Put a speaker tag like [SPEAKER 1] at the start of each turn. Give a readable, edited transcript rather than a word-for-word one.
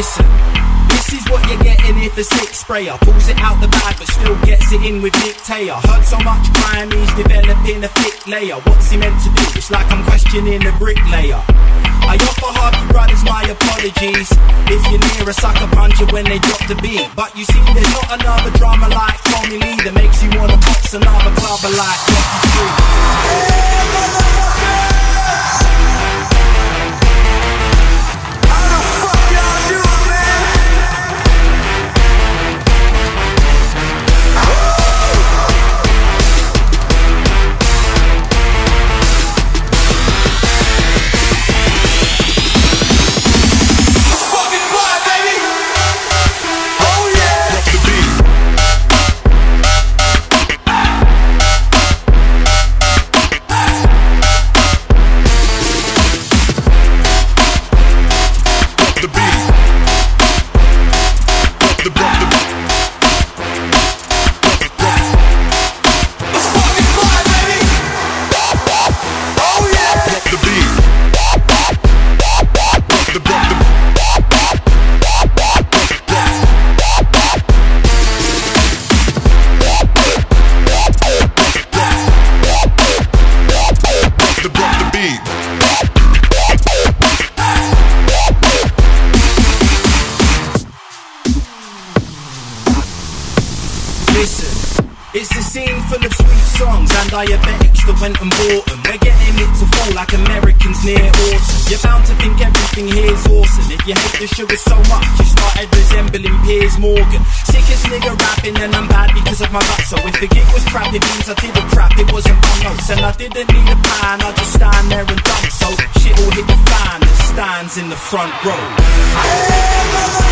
[SPEAKER 1] Listen, this is what you're getting if a sick sprayer pulls it out the bag but still gets it in with Nick Taylor. Heard so much crime, he's developing a thick layer. What's he meant to do? It's like I'm questioning a bricklayer. I offer Harvey Brothers my apologies if you're near a sucker puncher when they drop the beat. But you see, there's not another drama like Tommy Lee that makes you wanna box another clubber like Rocky III. Listen, it's a scene full of sweet songs and diabetics that went and bought them. We're getting it to fall like Americans near autumn. You're bound to think everything here's awesome. If you hate the sugar so much, you started resembling Piers Morgan. Sickest nigga rapping and I'm bad because of my gut. So if the gig was crap, it means I didn't crap, it wasn't my notes. And I didn't need a pan, I just stand there and dump. So shit will hit the fan that stands in the front row.